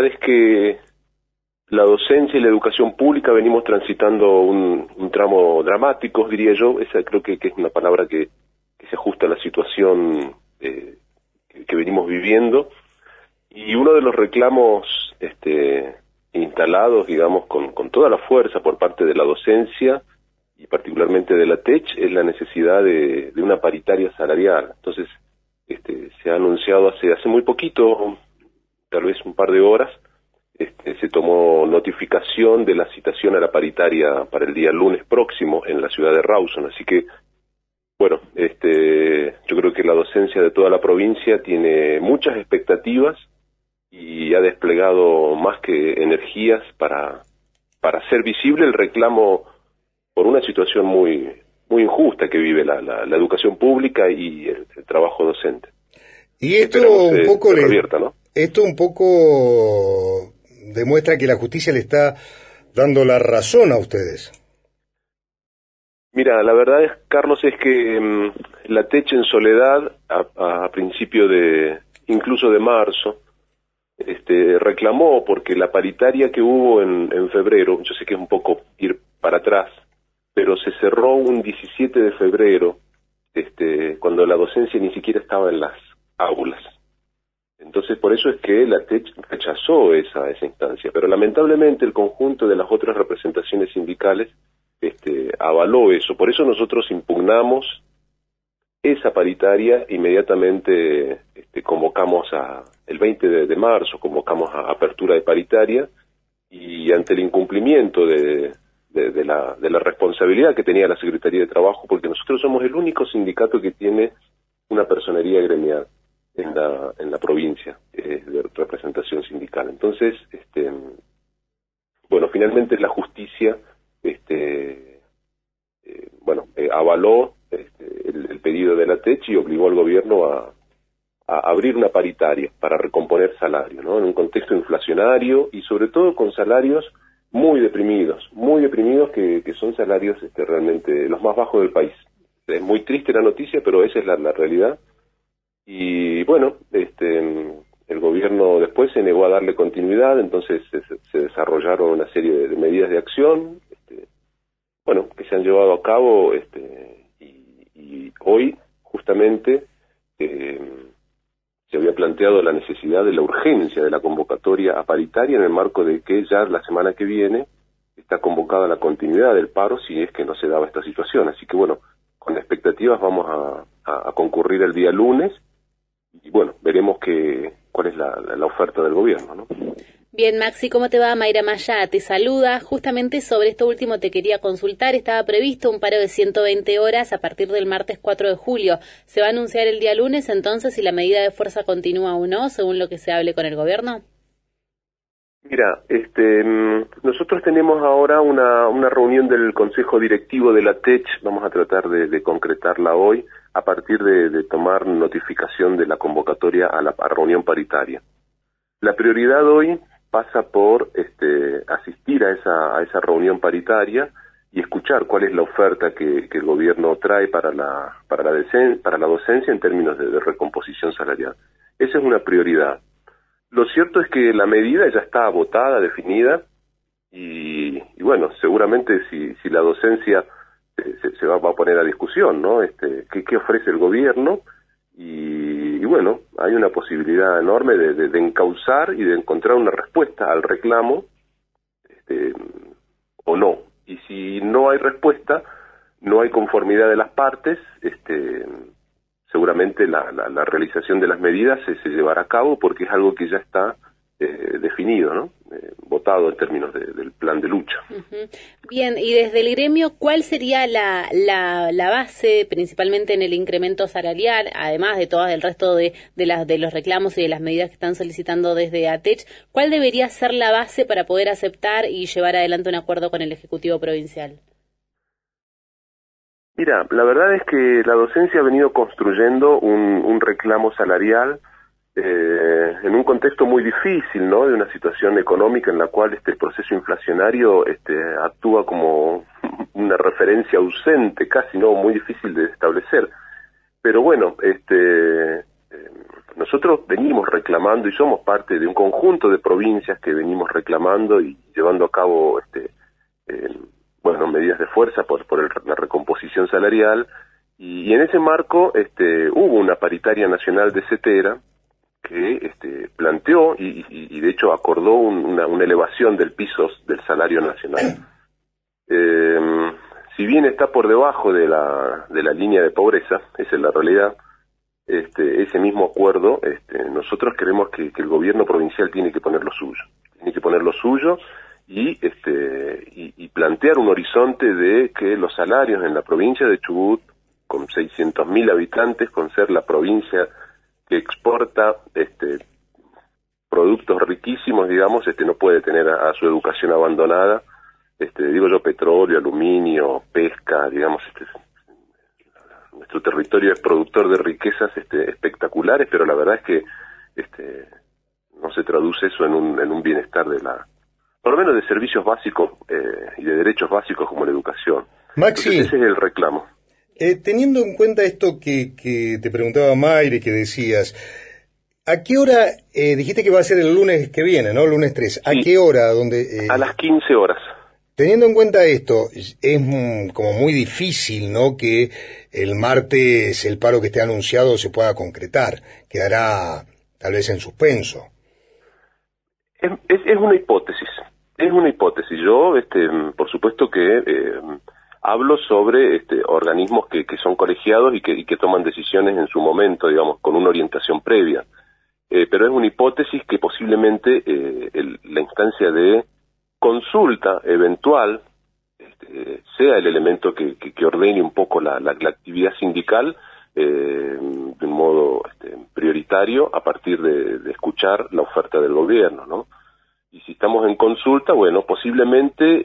verdad es que la docencia y la educación pública venimos transitando un tramo dramático, diría yo. Esa creo que es una palabra que se ajusta a la situación que venimos viviendo. Y uno de los reclamos instalados, digamos, con toda la fuerza por parte de la docencia y particularmente de la TECH es la necesidad de una paritaria salarial. Entonces, se ha anunciado hace muy poquito, tal vez un par de horas, se tomó notificación de la citación a la paritaria para el día lunes próximo en la ciudad de Rawson. Así que, bueno, yo creo que la docencia de toda la provincia tiene muchas expectativas y ha desplegado más que energías para hacer visible el reclamo por una situación muy injusta que vive la educación pública y el trabajo docente. Y esto un poco ¿no? Esto un poco demuestra que la justicia le está dando la razón a ustedes. Mira, la verdad es, Carlos, es que la TECH en soledad a principio incluso de marzo, reclamó porque la paritaria que hubo en febrero, yo sé que es un poco ir para atrás, pero se cerró un 17 de febrero, cuando la docencia ni siquiera estaba en las aulas. Entonces, por eso es que la TECH rechazó esa instancia, pero lamentablemente el conjunto de las otras representaciones sindicales avaló eso. Por eso nosotros impugnamos esa paritaria, inmediatamente convocamos el 20 de marzo, convocamos a apertura de paritaria, y ante el incumplimiento de la responsabilidad que tenía la Secretaría de Trabajo, porque nosotros somos el único sindicato que tiene una personería gremial en la provincia de representación sindical. Entonces, bueno, finalmente la justicia avaló el pedido de la TECH y obligó al gobierno a abrir una paritaria para recomponer salario, ¿no? En un contexto inflacionario y sobre todo con salarios muy deprimidos que son salarios realmente los más bajos del país. Es muy triste la noticia, pero esa es la realidad. Y bueno, el gobierno después se negó a darle continuidad, entonces se desarrollaron una serie de medidas de acción, que se han llevado a cabo, y hoy justamente se había planteado la necesidad de la urgencia de la convocatoria a paritaria en el marco de que ya la semana que viene está convocada la continuidad del paro si es que no se daba esta situación. Así que bueno, con expectativas vamos a concurrir el día lunes y bueno, veremos cuál es la oferta del gobierno, ¿no? Bien, Maxi, ¿cómo te va? Mayra Maya te saluda. Justamente sobre esto último te quería consultar. Estaba previsto un paro de 120 horas a partir del martes 4 de julio. ¿Se va a anunciar el día lunes entonces si la medida de fuerza continúa o no, según lo que se hable con el gobierno? Mira, nosotros tenemos ahora una reunión del Consejo Directivo de la TECH. Vamos a tratar de concretarla hoy a partir de tomar notificación de la convocatoria a la reunión paritaria. La prioridad hoy pasa por asistir a esa reunión paritaria y escuchar cuál es la oferta que el gobierno trae para la docencia en términos de recomposición salarial. Esa es una prioridad. Lo cierto es que la medida ya está votada, definida, y bueno, seguramente si la docencia se va a poner a discusión, ¿no? ¿Qué ofrece el gobierno? Y bueno, hay una posibilidad enorme de encauzar y de encontrar una respuesta al reclamo, o no. Y si no hay respuesta, no hay conformidad de las partes, seguramente la realización de las medidas se llevará a cabo porque es algo que ya está definido, ¿no? Votado en términos del plan de lucha. Uh-huh. Bien, y desde el gremio, ¿cuál sería la base, principalmente en el incremento salarial, además de todo el resto de los reclamos y de las medidas que están solicitando desde ATECH? ¿Cuál debería ser la base para poder aceptar y llevar adelante un acuerdo con el Ejecutivo Provincial? Mira, la verdad es que la docencia ha venido construyendo un reclamo salarial en un contexto muy difícil, ¿no? De una situación económica en la cual el proceso inflacionario actúa como una referencia ausente, casi no muy difícil de establecer. Pero bueno, nosotros venimos reclamando y somos parte de un conjunto de provincias que venimos reclamando y llevando a cabo medidas de fuerza por la recomposición salarial, y en ese marco hubo una paritaria nacional de CETERA que planteó y de hecho acordó una elevación del piso del salario nacional. Si bien está por debajo de la línea de pobreza, esa es la realidad, ese mismo acuerdo, nosotros creemos que el gobierno provincial tiene que poner lo suyo, y plantear un horizonte de que los salarios en la provincia de Chubut, con 600.000 habitantes, con ser la provincia que exporta productos riquísimos, digamos, no puede tener a su educación abandonada, petróleo, aluminio, pesca, digamos, nuestro territorio es productor de riquezas espectaculares, pero la verdad es que no se traduce eso en un bienestar por lo menos de servicios básicos y de derechos básicos como la educación. Maxi, entonces, ese es el reclamo. Teniendo en cuenta esto que te preguntaba Mayre, que decías, ¿a qué hora dijiste que va a ser el lunes que viene, ¿no? Lunes 3. ¿A qué hora? A las 15 horas. Teniendo en cuenta esto, es como muy difícil, ¿no?, que el martes el paro que esté anunciado se pueda concretar. Quedará tal vez en suspenso. Es una hipótesis. Yo, por supuesto que hablo sobre organismos que son colegiados y que toman decisiones en su momento, digamos, con una orientación previa. Pero es una hipótesis que posiblemente la instancia de consulta eventual sea el elemento que ordene un poco la actividad sindical de un modo prioritario a partir de escuchar la oferta del gobierno, ¿no? Y si estamos en consulta, bueno, posiblemente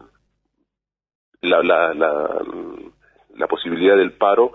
la posibilidad del paro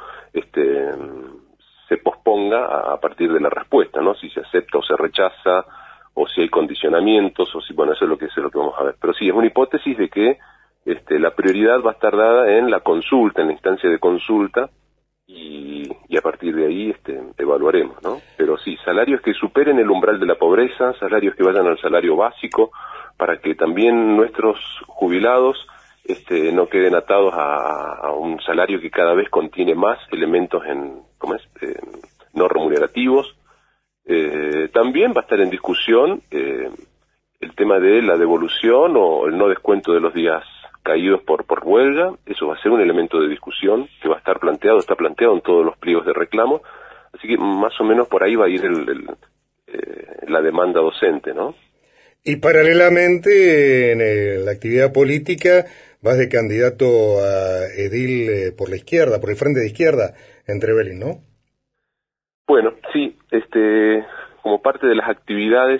se posponga a partir de la respuesta, ¿no? Si se acepta o se rechaza, o si hay condicionamientos, o si, bueno, eso es lo que vamos a ver. Pero sí, es una hipótesis de que la prioridad va a estar dada en la consulta, en la instancia de consulta, y a partir de ahí evaluaremos, ¿no? Pero sí, salarios que superen el umbral de la pobreza, salarios que vayan al salario básico, para que también nuestros jubilados no queden atados a un salario que cada vez contiene más elementos no remunerativos. También va a estar en discusión el tema de la devolución o el no descuento de los días caídos por huelga. Eso va a ser un elemento de discusión que va a estar está planteado en todos los pliegos de reclamo, así que más o menos por ahí va a ir la demanda docente, ¿no? Y paralelamente en la actividad política vas de candidato a edil por la izquierda, por el Frente de Izquierda en Trevelin, ¿no? Bueno, sí, como parte de las actividades,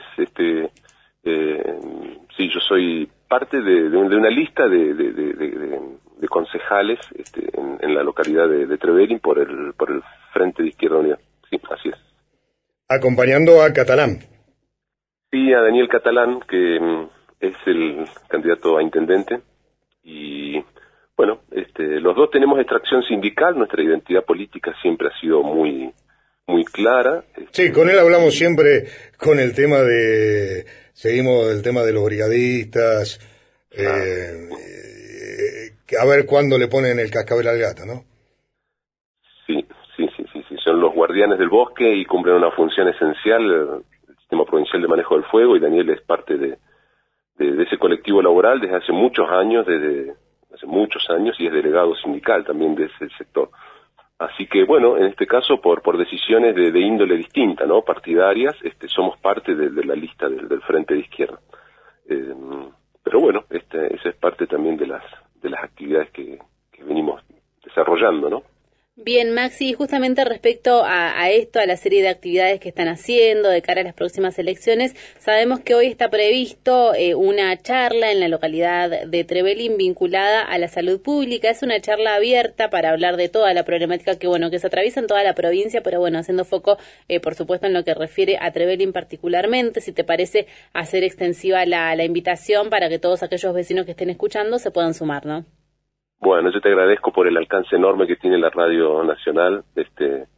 sí, yo soy parte de una lista de concejales en la localidad de Trevelin por el Frente de Izquierda Unida. Sí, así es. Acompañando a Catalán. Sí, a Daniel Catalán, que es el candidato a intendente, y bueno, los dos tenemos extracción sindical, nuestra identidad política siempre ha sido muy clara. Sí, con él hablamos siempre seguimos el tema de los brigadistas, a ver cuándo le ponen el cascabel al gato, ¿no? Sí, son los guardianes del bosque y cumplen una función esencial, el Sistema Provincial de Manejo del Fuego, y Daniel es parte de ese colectivo laboral desde hace muchos años, y es delegado sindical también de ese sector. Así que, bueno, en este caso, por decisiones de índole distinta, ¿no?, partidarias, somos parte de la lista del Frente de Izquierda. Pero bueno, esa es parte también de las actividades que venimos desarrollando, ¿no? Bien, Maxi, justamente respecto a esto, a la serie de actividades que están haciendo de cara a las próximas elecciones, sabemos que hoy está previsto una charla en la localidad de Trevelin vinculada a la salud pública. Es una charla abierta para hablar de toda la problemática que se atraviesa en toda la provincia, pero bueno, haciendo foco, por supuesto, en lo que refiere a Trevelin particularmente. Si te parece, hacer extensiva la invitación para que todos aquellos vecinos que estén escuchando se puedan sumar, ¿no? Bueno, yo te agradezco por el alcance enorme que tiene la Radio Nacional,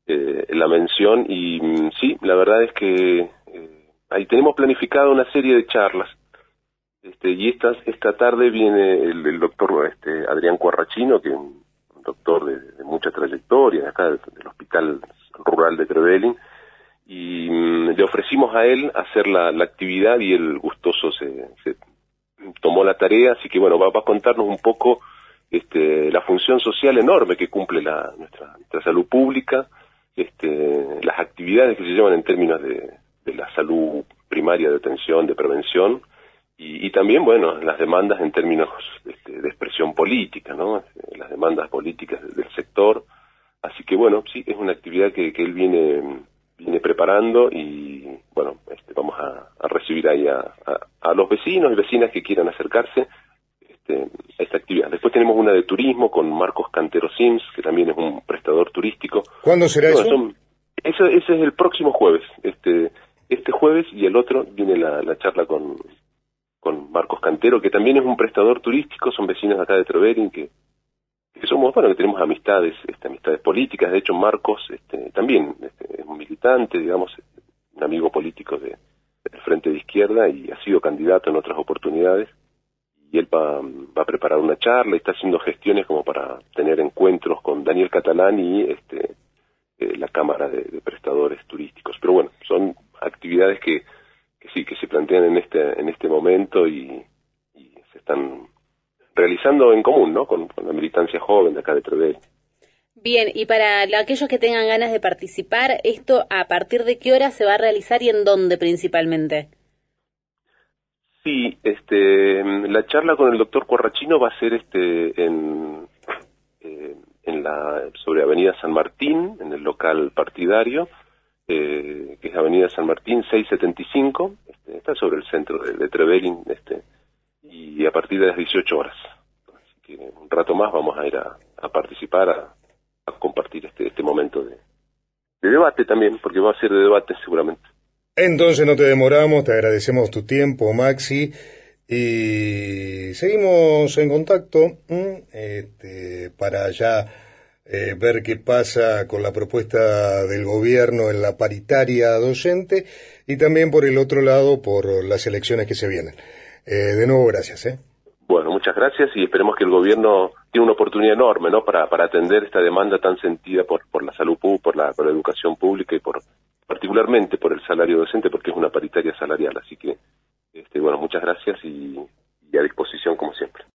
la mención y sí, la verdad es que ahí tenemos planificada una serie de charlas. Y esta tarde viene el doctor Adrián Cuarrachino, que es un doctor de mucha trayectoria, de acá del Hospital Rural de Trevelin, y le ofrecimos a él hacer la actividad y él gustoso se tomó la tarea, así que bueno, va a contarnos un poco la función social enorme que cumple nuestra salud pública, las actividades que se llevan en términos de la salud primaria, de atención, de prevención, y también, bueno, las demandas en términos de expresión política, ¿no? Las demandas políticas del sector. Así que, bueno, sí, es una actividad que él viene preparando y, bueno, vamos a recibir ahí a los vecinos y vecinas que quieran acercarse a esta actividad. Después tenemos una de turismo con Marcos Cantero Sims, que también es un prestador turístico. ¿Cuándo será eso? Ese es el próximo jueves. Este jueves y el otro viene la charla con Marcos Cantero, que también es un prestador turístico, son vecinos acá de Trevelin, que somos, bueno, que tenemos amistades políticas. De hecho, Marcos también es un militante, digamos, un amigo político del Frente de Izquierda y ha sido candidato en otras oportunidades. Y él va a preparar una charla y está haciendo gestiones como para tener encuentros con Daniel Catalán y la Cámara de Prestadores Turísticos. Pero bueno, son actividades que sí, que se plantean en este momento y se están realizando en común, ¿no? Con la militancia joven de acá de Trevelin. Bien, y para aquellos que tengan ganas de participar, ¿esto a partir de qué hora se va a realizar y en dónde principalmente? Sí, la charla con el doctor Cuarrachino va a ser sobre Avenida San Martín, en el local partidario, que es Avenida San Martín 675, está sobre el centro de Trevelin, y a partir de las 18 horas. Así que un rato más vamos a ir a participar, a compartir este momento de debate también, porque va a ser de debate seguramente. Entonces no te demoramos, te agradecemos tu tiempo, Maxi, y seguimos en contacto para ya ver qué pasa con la propuesta del gobierno en la paritaria docente y también por el otro lado por las elecciones que se vienen. De nuevo, gracias. Bueno, muchas gracias y esperemos que el gobierno tiene una oportunidad enorme, ¿no? Para atender esta demanda tan sentida por la salud pública, por la educación pública y particularmente por el salario docente, porque es una paritaria salarial. Así que, bueno, muchas gracias y a disposición como siempre.